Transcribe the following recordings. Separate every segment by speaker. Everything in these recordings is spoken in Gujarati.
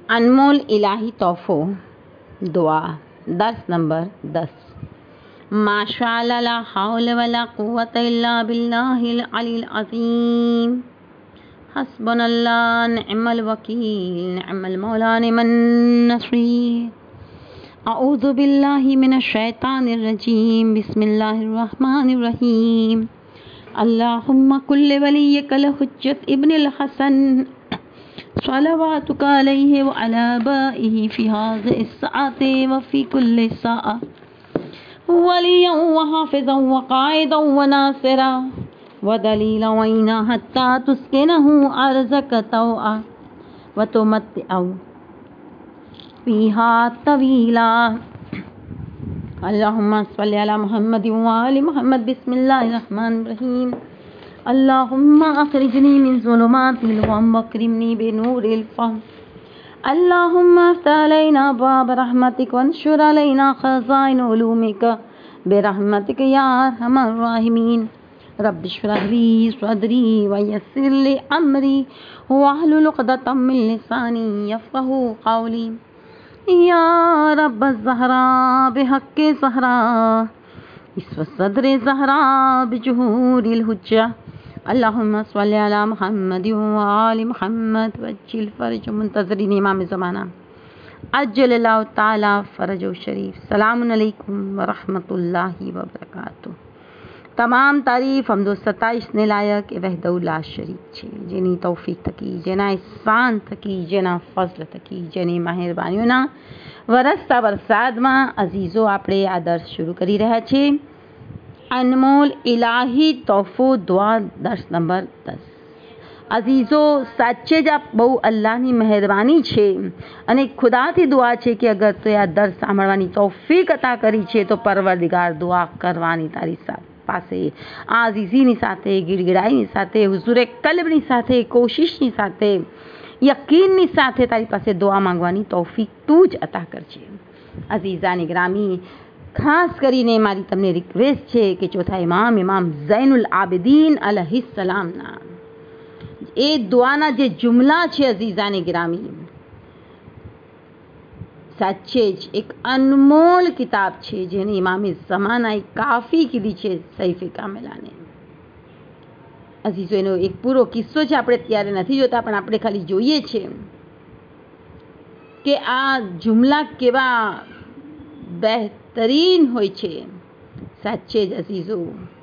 Speaker 1: अनमोल इलाही तोहफो दुआ दर्स नंबर 10। माशाअल्लाह ला हौल वला कुव्वत इल्ला बिल्लाहिल अलील अज़ीम। हस्बुनल्लाह निअमल वकील निअमल मौला निअमन नसीर। अऊज़ु बिल्लाहि मिनश शैतानिर रजीम। बिस्मिल्लाहिर रहमानिर रहीम। अल्लाहुम्मा कुल्लि वलिय्यकल हुज्जत इब्निल हसन सलवातुका अलैहि व अला आबाइहि फी हाज़िहि स्साअति व फी कुल्लि साअ वलिय्यन व हाफ़िज़न व क़ाइदन व नासिरा व दलीलन व ईना हत्ता तुस्किनहु अर्ज़क तौअ व तुमत्तिअहु फ़ीहा तवीला। अल्लाहुम्मा सल्लि अला मुहम्मद व आलि मुहम्मद। बिस्मिल्लाहिर रहमानिर रहीम। अल्लाहुम्मा अख़रिजनी मिन ज़ुलुमातिल गम वअक्रिमनी बिनूरिल फ़हम। अल्लाहुम्मा अफ़्तह अलैना अब्वाब रहमतिक वंशुर अलैना ख़ज़ाइन उलूमिक बिरहमतिक या अरहमर राहिमीन। रब्बि इश्रह ली सदरी व यस्सिर ली अमरी वहलुल उक़दतम मिन लिसानी यफ़क़हू क़ौली। या रब्बज़ ज़हरा बिहक़्क़ि ज़हरा इस्व सद्रि ज़हरा बिजुहूरिल हुज्जा। अल्लाहुम्मा सल्लि अला मुहम्मद व आलि मुहम्मद वज्जिल फ़रज मुंतज़रिन इमाम ज़माना अज्जलल्लाहु ताला फ़रजहु शरीफ। सलामुन अलैकुम व रहमतुल्लाहि व बरकातुहू। તમામ તારીફ હમદો સતાઈશને લાયક એ વહદહુ લા શરીક છે, જેની તૌફીક થકી, જેના ihsan થકી, જેના ફઝલ થકી, જેની મહેરબાનીઓના વરસતા વરસાદમાં અઝીઝો આપણે આ દર્સ શરૂ કરી રહ્યા છીએ। અનમોલ ઇલાહી તોહફો દુઆ દર્સ નંબર 10। અઝીઝો, સાચે જ આ બહુ અલ્લાહની મહેરબાની છે અને ખુદાથી દુઆ છે કે અગર તો આ દર્સ સાંભળવાની તૌફીક અતા કરી છે તો પરવરદિગાર દુઆ કરવાની તારી પાસે આઝીઝીની સાથે, ગીડગીડાઈની સાથે, હુઝુરે કલ્બની સાથે, કોશિશની સાથે, યકીનની સાથે તારી પાસે દુઆ માંગવાની તૌફીક તું જ અતા કરજે। અઝીઝાની ગ્રામી, ખાસ કરીને મારી તમને રિક્વેસ્ટ છે કે ચોથા ઇમામ ઝૈનુલ આબિદીન અલૈહિસ્સલામના એ દુઆના જે જુમલા છે અઝીઝાની ગ્રામી, સાચે જ એક અનમોલ કિતાબ છે જેને ઇમામે ઝમાનાએ કાફી કીધી છે સૈફે કામિલાને। અઝીઝો, એનો એક પૂરો કિસ્સો છે, આપણે ત્યારે નથી જોતા પણ આપણે ખાલી જોઈએ છે કે આ જુમલા કેવા બહેતરીન હોય છે। સાચે જ અઝીઝો,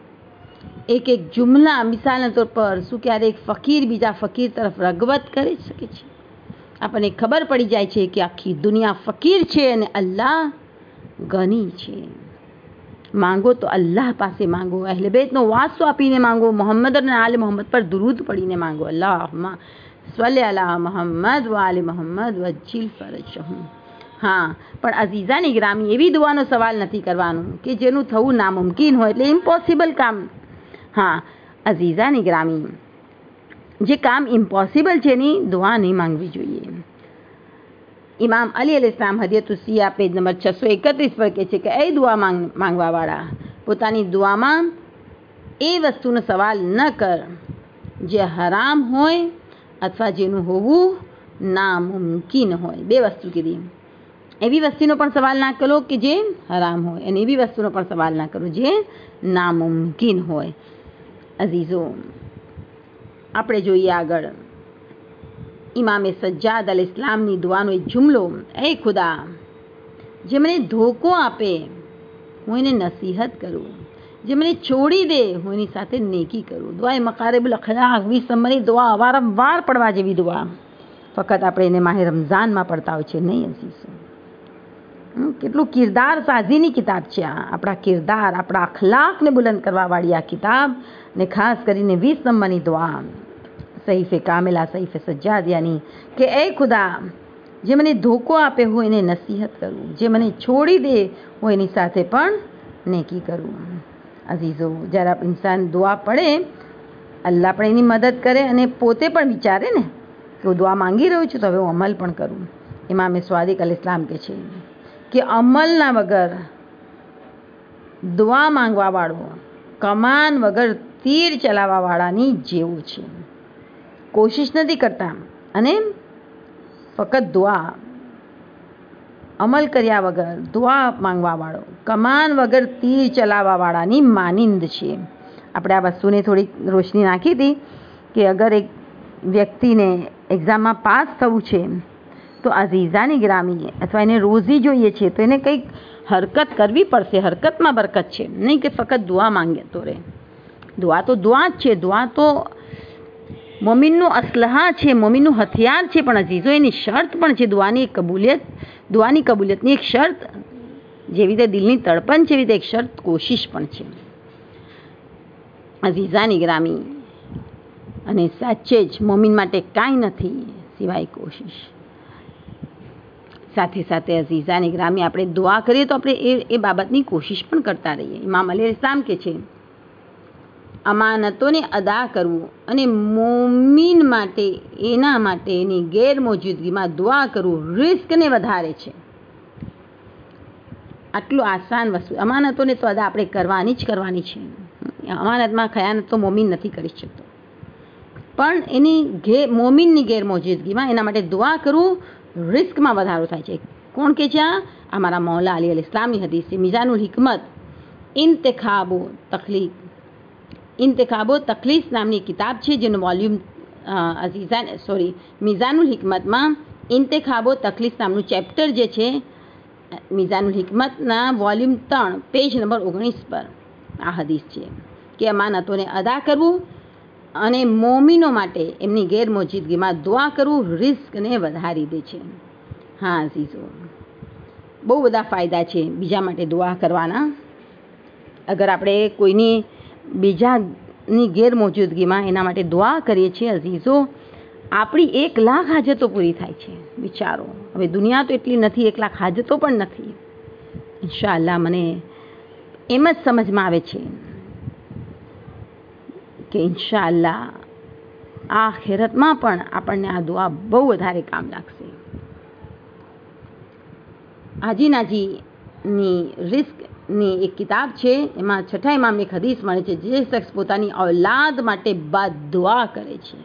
Speaker 1: એક એક જુમલા મિસાલના તौर પર શું ક્યારેક ફકીર બીજા ફકીર તરફ રગબત કરી શકે છે? આપણને ખબર પડી જાય છે કે આખી દુનિયા ફકીર છે અને અલ્લાહ ગની છે। માંગો તો અલ્લાહ પાસે માંગો, અહેલે બેતનો વાસો આપીને માંગો, મોહમ્મદ અને આલે મોહમ્મદ પર દુરૂદ પડીને માંગો। અલ્લાहुम्मा सल्लि अला मुहम्मद व आलि मुहम्मद वज्जिल फ़रजहुम। हाँ, पण अज़ीज़ानी ग्रामी, एवी दुआनो सवाल नहीं करवानो कि जेनुं थवुं नामुमकिन होय, एटले इम्पॉसिबल काम। हाँ, अज़ीज़ानी ग्रामी, जे काम इम्पॉसिबल है एनी दुआ नहीं मांगवी जोईए। इमाम अली अलैहिस्सलाम हदियतुस सिया पेज नंबर 631 पर कहे छे कि ए दुआ मांगवावाळा, पोतानी दुआमां ए वस्तुनो सवाल न कर जे हराम होय अथवा जेनुं होवुं नामुमकिन होय। बे वस्तु कीधी, एवी वस्तुनो पण सवाल ना करो कि जे हराम होय अने एवी वस्तुनो पण सवाल ना करो जे नामुमकिन होय। अजीजो, આપણે જોઈએ આગળ ઇમામે સજ્જાદ અલ ઇસ્લામની દુઆનો એક જુમલો। એ ખુદા, જે મને ધોકો આપે હું એને નસીહત કરું, જે મને છોડી દે હું એની સાથે નેકી કરું। દુઆએ મકારિબુલ અખલાક 20 નંબરની દુઆ વારંવાર પડવા જેવી દુઆ, ફક્ત આપણે એને માહે રમઝાનમાં પડતા હોય છે નહીં અઝીઝો। કેટલું કિરદાર સાજીની કિતાબ છે આ, આપણા કિરદાર, આપણા અખલાકને બુલંદ કરવાવાળી આ કિતાબ ने खास કરીને 20 નંબરની દુઆ સહીફે કામિલા, સહીફે સજ્જાદ, यानी કે એ ખુદા, જે મને ધોકો આપે હું એને નસીહત કરું, જે મને છોડી દે હું એની સાથે પણ નેકી કરું। અઝીઝો, જ્યારે ઇન્સાન દુઆ પડે, અલ્લાહ પણ એની મદદ કરે અને પોતે પણ વિચારે ને કે હું દુઆ માંગી રહ્યો છું તો હવે હું અમલ પણ કરું। ઇમામે સ્વાદિક અલ ઇસ્લામ કહે છે કે અમલના વગર દુઆ માંગવાવાળો કમાન વગર તીર ચલાવવાવાળાની જેવું છે। કોશિશ નથી કરતા અને ફક્ત દુઆ અમલ કર્યા વગર દુઆ માંગવાવાળો કમાન વગર તીર ચલાવવાવાળાની માનિંદ છે. આપણે આ વસ્તુને થોડીક રોશની નાખી હતી કે અગર એક વ્યક્તિને એક્ઝામમાં પાસ થવું છે તો અઝીઝાની ગ્રામી અથવા એને રોઝી જોઈએ છે તો એને કંઈક હરકત કરવી પડશે. હરકતમાં બરકત છે, નહીં કે ફક્ત દુઆ માંગે તો રહે. દુઆ જ છે. દુઆ તો મોમિનનું અસલહા છે, મોમિનનું હથિયાર છે, પણ અઝીઝો એની શરત પણ છે. દુઆની કબૂલિયતની એક શરત, જેવી રીતે દિલની તડપણ છે એવી રીતે એક શરત કોશિશ પણ છે. અઝીઝાની ગ્રામી, અને સાચે જ મોમિન માટે કાંઈ નથી સિવાય કોશિશ. સાથે સાથે અઝીઝાની ગ્રામી આપણે દુઆ કરીએ તો આપણે એ બાબતની કોશિશ પણ કરતા રહીએ. ઇમામ અલી ઇસ્લામ કે છે અમાનતોને અદા કરવું અને મોમિન માટે એના માટેની ગેરમોજૂદગીમાં દુઆ કરવું રિસ્કને વધારે છે. આટલું આસાન વસ્તુ. અમાનતોને તો અદા આપણે કરવાની છે. અમાનતમાં ખયાનત તો મોમિન નથી કરી શકતો, પણ એની મોમિનની ગેરમોજૂદગીમાં એના માટે દુઆ કરવું રિસ્કમાં વધારો થાય છે. કોણ કે છે આ? અમારા મૌલા અલી અલ ઇસ્લામની હદીસ છે. મિઝાનુલ હિકમત ઇન્તખાબો તખલીસ નામની કિતાબ છે, જેનું વોલ્યુમ મિઝાનુલ હિકમતમાં ઇન્તખાબો તખલીસ નામનું ચેપ્ટર જે છે મિઝાનુલ હિકમતના વોલ્યુમ 3 પેજ નંબર 19 પર આ હદીસ છે કે અમાનતોને અદા કરવું અને મોમિનો માટે એમની ગેરમોજૂદગીમાં દુઆ કરવું રિસ્કને વધારી દે છે. હા અઝીઝો, બહુ બધા ફાયદા છે બીજા માટે દુઆ કરવાના. અગર આપણે કોઈની બીજાની ગેરમોજૂદગીમાં એના માટે દુઆ કરીએ છીએ અઝીઝો, આપણી 1 લાખ હાજતો પૂરી થાય છે. વિચારો, હવે દુનિયા તો એટલી નથી, 1 લાખ હાજતો પણ નથી. ઇન્શાઅલ્લાહ મને એમ જ સમજમાં આવે છે કે ઇન્શાઅલ્લાહ આખિરતમાં પણ આપણને આ દુઆ બહુ વધારે કામ લાગશે. હાજી નાજીની રિસ્કની એક કિતાબ છે, એમાં 6થા ઇમામની એક હદીસ મળે છે, જે શખ્સ પોતાની ઔલાદ માટે બદદુઆ કરે છે.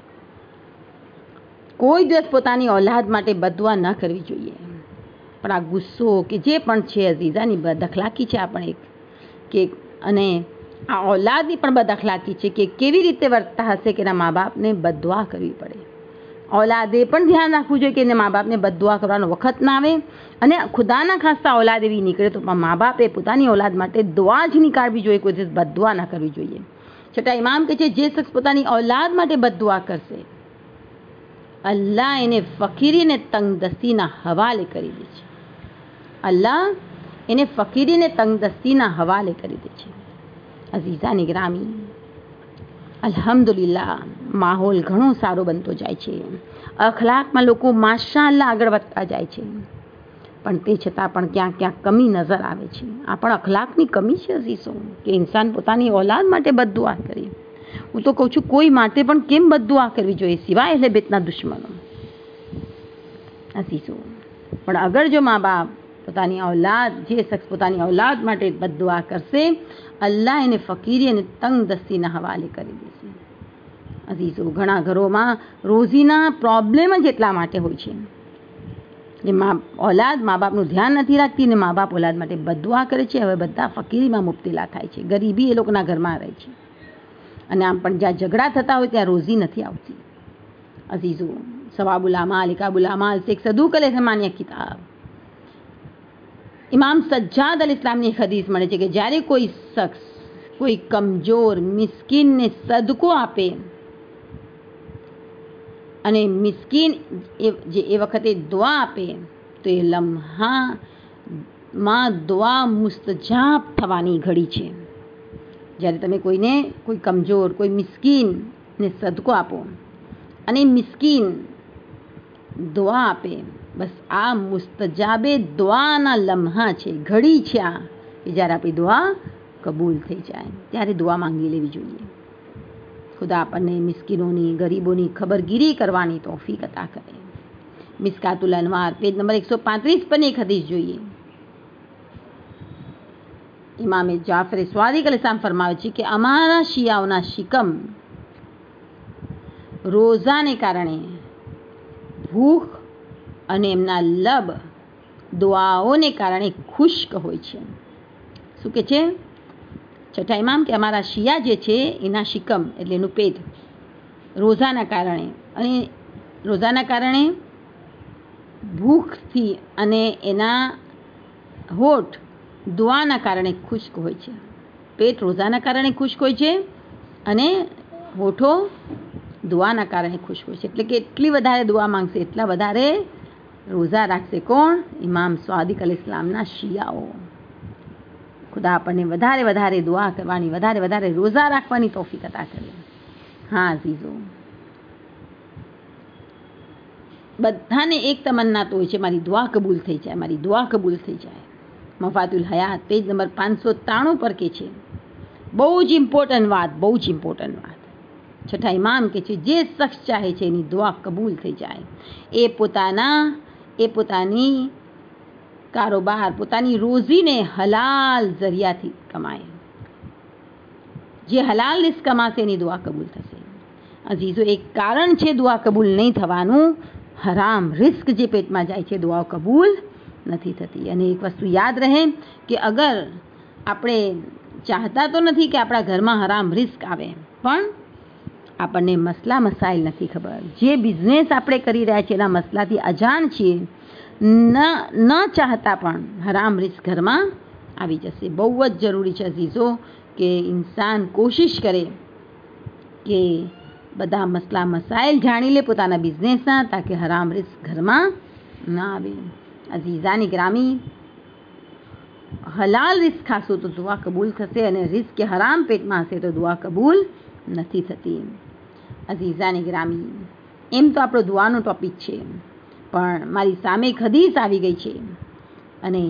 Speaker 1: કોઈ દિવસ પોતાની ઔલાદ માટે બદદુઆ ન કરવી જોઈએ. પણ આ ગુસ્સો કે જે પણ છે અઝીઝાની બદઅખલાકી છે આપણે કે, અને આ ઔલાદની પણ બદઅખલાકી છે કે કેવી રીતે વર્તતા હશે કે એના મા બાપને બદદુઆ કરવી પડે. ઔલાદે પણ ધ્યાન રાખવું જોઈએ કે એને મા બાપને બદદુઆ કરવાનો વખત ના આવે, અને ખુદાના ખાસ્તા ઔલાદ એવી નીકળે તો મા બાપે પોતાની ઔલાદ માટે દુઆ જ નીકાળવી જોઈએ, કોઈ દિવસ બદદુઆ ના કરવી જોઈએ. છઠ્ઠા ઇમામ કહે છે જે શખ્સ પોતાની ઔલાદ માટે બદદુઆ કરશે અલ્લાહ એને ફકીરી અને તંગદસ્તીના હવાલે કરી દે છે. અલ્લાહ એને ફકીરી અને તંગદસ્તીના હવાલે કરી દે છે. અઝીઝાની ગ્રામી, અલ્હમ્દુલિલ્લાહ માહોલ ઘણો સારો બનતો જાય છે. અખલાકમાં લોકો માશાઅલ્લાહ આગળ વધતા જાય છે, પણ તે છતાં પણ ક્યાંક ક્યાંક કમી નજર આવે છે. આ પણ અખલાકની કમી છે અઝીઝો, કે ઇન્સાન પોતાની ઔલાદ માટે બદદુઆ કરે. હું તો કહું છું કોઈ માટે પણ કેમ બદદુઆ કરવી જોઈએ સિવાય અહલે બેતના દુશ્મનો અઝીઝો. પણ અગર જો મા બાપ પોતાની ઔલાદ, જે શખ્સ પોતાની ઔલાદ માટે બદદુઆ કરશે અલ્લાહ એને ફકીરી અને તંગદસ્તીના હવાલે કરી દેશે. અઝીઝો, ઘણા ઘરોમાં રોઝીના પ્રોબ્લેમ જ એટલા માટે હોય છે કે ઔલાદ મા બાપનું ધ્યાન નથી રાખતી ને મા બાપ ઔલાદ માટે બદદુઆ કરે છે. હવે બધા ફકીરીમાં મુબતલા થાય છે, ગરીબી એ લોકોના ઘરમાં રહે છે, અને આમ પણ જ્યાં ઝઘડા થતા હોય ત્યાં રોઝી નથી આવતી. અઝીઝો, સવાબુલ અમાલ ઇકાબુલ અમાલ એક સદૂક અલ રહેમાનિયા કિતાબ ઇમામ સજ્જાદ અલ ઇસ્લામની એક હદીસ મળે છે કે જ્યારે કોઈ શખ્સ કોઈ કમજોર મિસ્કીનને સદકો આપે, અને મિસ્કીન એ વખતે દુઆ આપે તો એ લમ્હામાં દુઆ મુસ્તજાબ થવાની ઘડી છે. જ્યારે તમે કોઈને, કોઈ કમજોર, કોઈ મિસ્કીનને સદકો આપો અને મિસ્કીન દુઆ આપે, બસ આ મુસ્તજાબે દુઆના લમ્હા છે, ઘડી છે આ, કે જ્યારે આપણી દુઆ કબૂલ થઈ જાય ત્યારે દુઆ માંગી લેવી જોઈએ. ખુદા આપણને મિસ્કીનોની, ગરીબોની ખબરગીરી કરવાની તૌફીક અતા કરે. મિસ્કાતુલ અનવાર પેજ નંબર 135 પર એક હદીસ જોઈએ. ઇમામે જાફર સ્વાદિક અલૈહિસ્સલામ ફરમાવે છે કે અમારા શિયાઓના શિકમ રોઝાને કારણે ભૂખ અને એમના લબ દુઆઓને કારણે ખુશ્ક હોય છે. શું કે છે? છઠ્ઠા ઇમામ કે અમારા શિયા જે છે એના શિકમ એટલે એનું પેટ રોઝાના કારણે અને રોઝાના કારણે ભૂખથી અને એના હોઠ દુઆના કારણે ખુશ્ક હોય છે. પેટ રોઝાના કારણે ખુશ્ક હોય છે અને હોઠો દુઆના કારણે ખુશ્ક હોય છે. એટલે કે એટલી વધારે દુઆ માંગશે, એટલા વધારે રોઝા રાખશે. કોણ? ઇમામ સ્વાદિક અલૈહિસ્સલામના શિયાઓ. ખુદા આપણને વધારે વધારે દુઆ કરવાની, વધારે વધારે રોઝા રાખવાની તૌફીક અતા કરે. હા અઝીઝો, બધાને એક તમન્ના તો હોય છે, મારી દુઆ કબૂલ થઈ જાય, મારી દુઆ કબૂલ થઈ જાય. મફાતુલ હયાત પેજ નંબર 593 પર કે છે, બહુ જ ઇમ્પોર્ટન્ટ વાત, બહુ જ ઇમ્પોર્ટન્ટ વાત. છઠ્ઠા ઇમામ કે છે જે શખ્સ ચાહે છે એની દુઆ કબૂલ થઈ જાય, એ પોતાની કારોબાર, પોતાની રોજીને હલાલ જરિયાથી કમાય. જે હલાલ રિસ્ક કમાશે એની દુઆ કબૂલ થશે. અઝીઝો, એક કારણ છે દુઆ કબૂલ નહીં થવાનું, હરામ રિસ્ક જે પેટમાં જાય છે દુઆ કબૂલ નથી થતી. અને એક વસ્તુ યાદ રહે કે અગર આપણે ચાહતા તો નથી કે આપણા ઘરમાં હરામ રિસ્ક આવે, પણ આપણને મસલા મસાઇલ નથી ખબર. જે બિઝનેસ આપણે કરી રહ્યા છીએ એના મસલાથી અજાણ છીએ, ન ચાહતા પણ હરામ રિસ્ક ઘરમાં આવી જશે. બહુ જ જરૂરી છે અઝીઝો કે ઇન્સાન કોશિશ કરે કે બધા મસલા મસાઇલ જાણી લે પોતાના બિઝનેસના, તાકે હરામ રિસ્ક ઘરમાં ના આવે. અઝીઝાની ગ્રામી, હલાલ રિસ્ક ખાશો તો દુઆ કબૂલ થશે, અને રિસ્ક કે હરામ પેટમાં હશે તો દુઆ કબૂલ નથી થતી. અઝીઝાની ગ્રામી, એમ તો આપણો દુઆનો ટોપિક છે, પણ મારી સામે એક હદીસ આવી ગઈ છે અને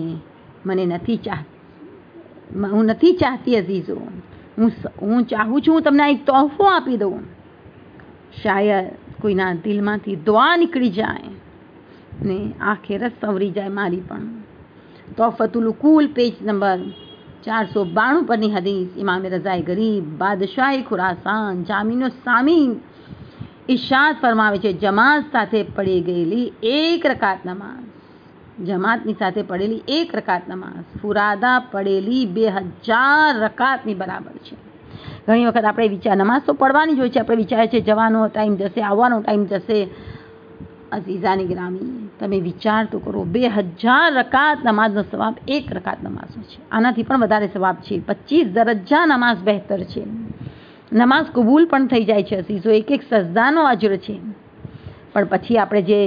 Speaker 1: હું નથી ચાહતી અઝીઝો, હું ચાહું છું હું તમને એક તોહફો આપી દઉં. શાયદ કોઈના દિલમાંથી દુઆ નીકળી જાય ને આખિરત સંવરી જાય મારી પણ. તોહફતુલ ઉકૂલ પેજ નંબર 492 પરની હદીસ. ઇમામ રઝાએ ગરીબ, બાદશાહી ખુરાસાન, જામીનો સામી ઇરશાદ ફરમાવે છે, જમાત સાથે પડી ગયેલી એક રકાત નમાઝ, જમાતની સાથે પડેલી એક રકાત નમાઝ ફુરાદા પડેલી 2000 રકાતની બરાબર છે. ઘણી વખત આપણે નમાઝ તો પડવાની જ હોય છે, આપણે વિચારે છે જવાનો ટાઈમ જશે, આવવાનો ટાઈમ જશે. અઝીઝાની ગ્રામી, તમે વિચાર તો કરો, 2000 રકાત નમાઝનો સવાબ એક રકાત નમાઝનો છે. આનાથી પણ વધારે સવાબ છે. 25 દરજ્જા નમાઝ બહેતર છે. નમાઝ કબૂલ પણ થઈ જાય છે અઝીઝો, એક એક સજદાનો અજર છે. પણ પછી આપણે જે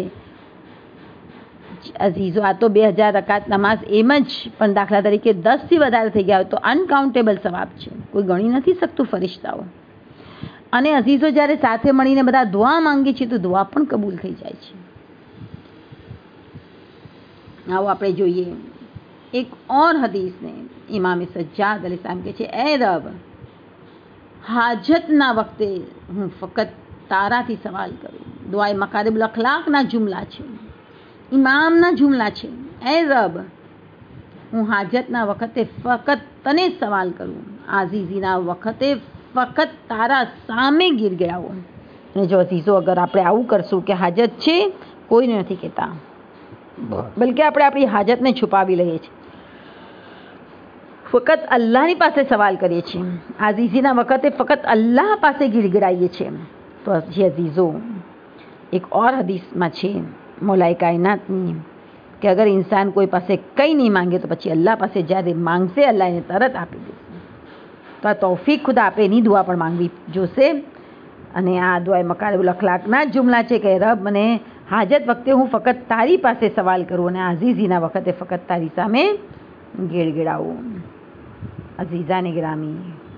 Speaker 1: અઝીઝો, આ તો 2000 રકાત નમાઝ એમ જ, પણ દાખલા તરીકે 10થી વધારે થઈ ગયા હોય તો અનકાઉન્ટેબલ સવાબ છે, કોઈ ગણી નથી શકતું ફરિશ્તાઓ. અને અઝીઝો, જ્યારે સાથે મળીને બધા દુઆ માંગીએ છીએ તો દુઆ પણ કબૂલ થઈ જાય છે. આવો આપણે જોઈએ એક ઓર હદીસને. ઇમામે સજ્જાદ અલૈહિસ્સલામ કહે છે, એ રબ, હાજતના વખતે હું ફક્ત તારાથી સવાલ કરું. દુઆએ મકારિબુલ અખલાકના જુમલા છે, ઇમામના જુમલા છે. એ રબ, હું હાજતના વખતે ફક્ત તને સવાલ કરું, આઝીઝીના વખતે ફક્ત તારા સામે ગીરગડાવો. અને જો અઝીઝો, અગર આપણે આવું કરશું કે હાજત છે કોઈને નથી કહેતા, બલકે આપણે આપણી હાજતને છુપાવી લઈએ છીએ, ફક્ત અલ્લાહની પાસે સવાલ કરીએ છીએ, આઝીઝીના વખતે ફક્ત અલ્લાહ પાસે ગીરગડાઈએ છીએ. તો અઝીઝો, એક ઓર હદીસમાં છે મૌલાએ કાયનાતની કે અગર ઇન્સાન કોઈ પાસે કંઈ નહીં માંગે તો પછી અલ્લાહ પાસે જ્યારે માંગશે અલ્લાહ એને તરત આપી દેશે. તો આ તૌફીક ખુદા આપે, એની દુઆ પણ માંગવી જોશે. અને આ દુઆએ મકારિબુલ અખલાકના જ જુમલા છે કે રબ, મને હાજત વખતે હું ફક્ત તારી પાસે સવાલ કરું અને આઝીઝીના વખતે ફક્ત તારી સામે ગીડગીડાવું. અઝીઝાની ગ્રામી,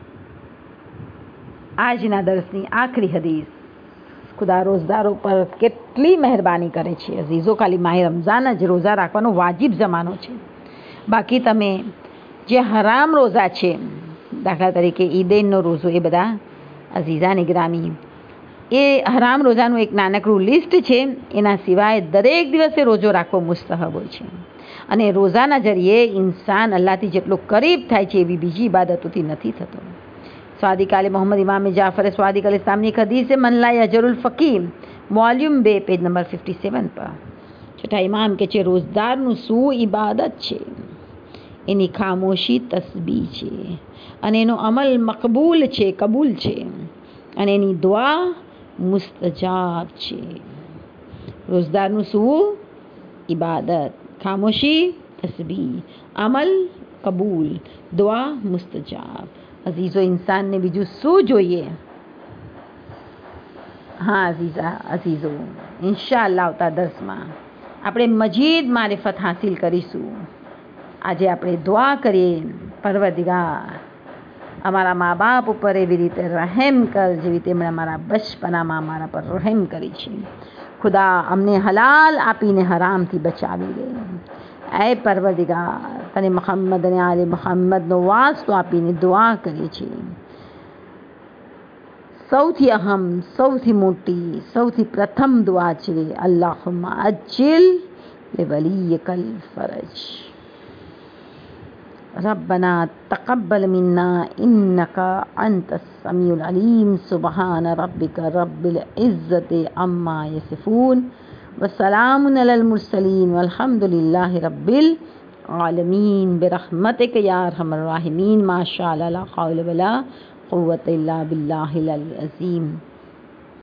Speaker 1: આજના દર્સની આખરી હદીસ. ખુદા રોઝદારો પર કેટલી મહેરબાની કરે છે અઝીઝો. ખાલી માહે રમઝાન જ રોઝા રાખવાનો વાજિબ જમાનો છે, બાકી તમે જે હરામ રોઝા છે, દાખલા તરીકે ઈદેનનો રોઝો, એ બધા અઝીઝાની ગ્રામી, એ હરામ રોઝાનું એક નાનકડું લિસ્ટ છે. એના સિવાય દરેક દિવસે રોજો રાખવો મુસ્તહબ હોય છે. અને રોઝાના જરીએ ઇન્સાન અલ્લાહથી જેટલો કરીબ થાય છે એવી બીજી ઇબાદતોથી નથી થતો. સ્વાદિક આલે મોહમ્મદ ઇમામ જાફર સ્વાદિક અલૈહિસ્સલામની એક હદીસ છે, મન લા યજરુલ ફકીર, વોલ્યુમ 2 પેજ નંબર 57 પર. છઠ્ઠા ઇમામ કે છે રોજદારનું શું ઇબાદત છે, એની ખામોશી તસ્બીહ છે, અને એનો અમલ મકબૂલ છે, કબૂલ છે, અને એની દુઆ મુસ્તજાબ છે. રોજદારનું શું? ઇબાદત, ખામોશી તસ્બીહ, અમલ કબૂલ, દુઆ મુસ્તજાબ. અઝીઝો, ઇન્સાનને બીજું શું જોઈએ? હા અઝીઝો, ઇન્શાઅલ્લાહ આવતા દર્સમાં આપણે મજીદ મારિફત હાસિલ કરીશું. આજે આપણે દુઆ કરીએ, પરવરદિગાર અમારા મા બાપ ઉપર એવી રીતે રહેમ કર જેવી રીતે એમણે અમારા બચપનામાં અમારા પર રહેમ કરી છે. ખુદા અમને હલાલ આપીને હરામથી બચાવી લે. એ પરવરદિગાર, તને મુહમ્મદ અને આલે મુહમ્મદનો વાસ્તો આપીને દુઆ કરીએ છીએ. સૌથી અહમ, સૌથી મોટી, સૌથી પ્રથમ દુઆ છે અલ્લાહુમ્મા અજ્જિલ લિવલિયકલ ફરજ. ربنا تقبل منا إنك أنت السميع العليم. سبحان ربك رب العزة عما يصفون وسلام على المرسلين والحمد لله رب العالمين برحمتك يا أرحم الراحمين. ما شاء الله لا حول ولا قوة إلا بالله العظيم.